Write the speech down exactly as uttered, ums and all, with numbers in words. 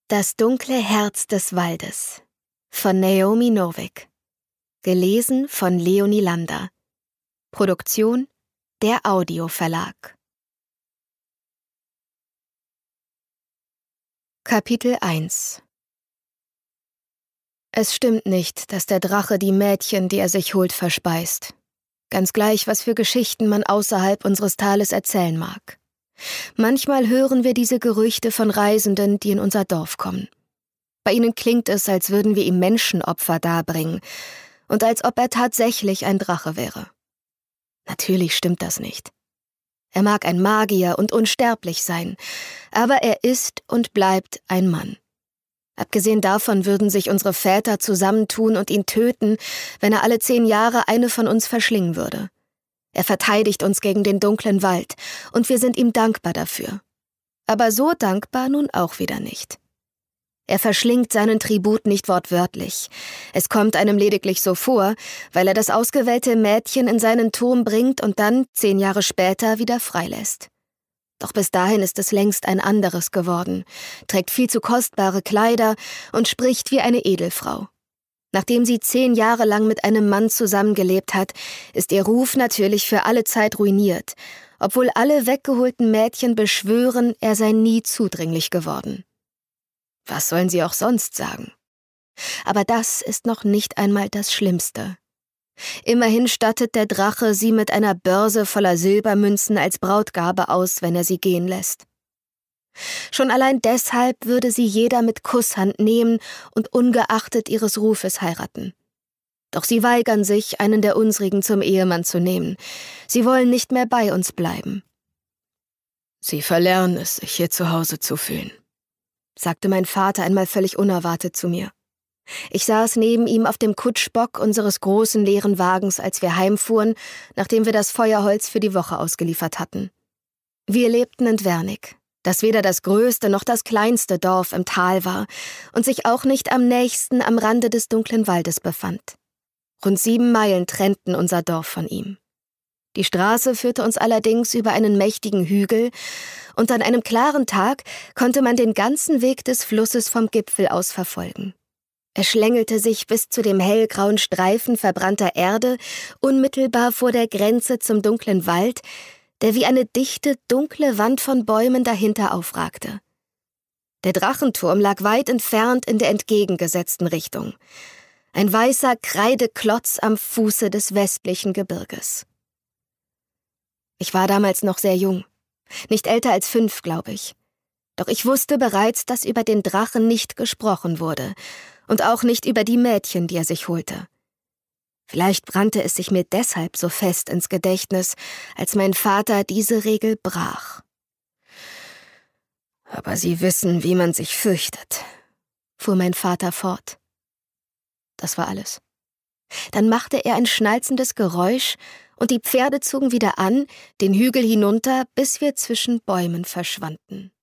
Das dunkle Herz des Waldes von Naomi Novik. Gelesen von Leonie Lander. Produktion der Audio Verlag. Kapitel eins. Es stimmt nicht, dass der Drache die Mädchen, die er sich holt, verspeist. Ganz gleich, was für Geschichten man außerhalb unseres Tales erzählen mag. Manchmal hören wir diese Gerüchte von Reisenden, die in unser Dorf kommen. Bei ihnen klingt es, als würden wir ihm Menschenopfer darbringen und als ob er tatsächlich ein Drache wäre. Natürlich stimmt das nicht. Er mag ein Magier und unsterblich sein, aber er ist und bleibt ein Mann. Abgesehen davon würden sich unsere Väter zusammentun und ihn töten, wenn er alle zehn Jahre eine von uns verschlingen würde. Er verteidigt uns gegen den dunklen Wald, und wir sind ihm dankbar dafür. Aber so dankbar nun auch wieder nicht. Er verschlingt seinen Tribut nicht wortwörtlich. Es kommt einem lediglich so vor, weil er das ausgewählte Mädchen in seinen Turm bringt und dann, zehn Jahre später, wieder freilässt. Doch bis dahin ist es längst ein anderes geworden, trägt viel zu kostbare Kleider und spricht wie eine Edelfrau. Nachdem sie zehn Jahre lang mit einem Mann zusammengelebt hat, ist ihr Ruf natürlich für alle Zeit ruiniert, obwohl alle weggeholten Mädchen beschwören, er sei nie zudringlich geworden. Was sollen sie auch sonst sagen? Aber das ist noch nicht einmal das Schlimmste. Immerhin stattet der Drache sie mit einer Börse voller Silbermünzen als Brautgabe aus, wenn er sie gehen lässt. Schon allein deshalb würde sie jeder mit Kusshand nehmen und ungeachtet ihres Rufes heiraten. Doch sie weigern sich, einen der unsrigen zum Ehemann zu nehmen. Sie wollen nicht mehr bei uns bleiben. Sie verlernen es, sich hier zu Hause zu fühlen, sagte mein Vater einmal völlig unerwartet zu mir. Ich saß neben ihm auf dem Kutschbock unseres großen leeren Wagens, als wir heimfuhren, nachdem wir das Feuerholz für die Woche ausgeliefert hatten. Wir lebten in Wernig, das weder das größte noch das kleinste Dorf im Tal war und sich auch nicht am nächsten am Rande des dunklen Waldes befand. Rund sieben Meilen trennten unser Dorf von ihm. Die Straße führte uns allerdings über einen mächtigen Hügel, und an einem klaren Tag konnte man den ganzen Weg des Flusses vom Gipfel aus verfolgen. Er schlängelte sich bis zu dem hellgrauen Streifen verbrannter Erde unmittelbar vor der Grenze zum dunklen Wald, der wie eine dichte, dunkle Wand von Bäumen dahinter aufragte. Der Drachenturm lag weit entfernt in der entgegengesetzten Richtung. Ein weißer Kreideklotz am Fuße des westlichen Gebirges. Ich war damals noch sehr jung, nicht älter als fünf, glaube ich. Doch ich wusste bereits, dass über den Drachen nicht gesprochen wurde und auch nicht über die Mädchen, die er sich holte. Vielleicht brannte es sich mir deshalb so fest ins Gedächtnis, als mein Vater diese Regel brach. »Aber Sie wissen, wie man sich fürchtet«, fuhr mein Vater fort. Das war alles. Dann machte er ein schnalzendes Geräusch und die Pferde zogen wieder an, den Hügel hinunter, bis wir zwischen Bäumen verschwanden.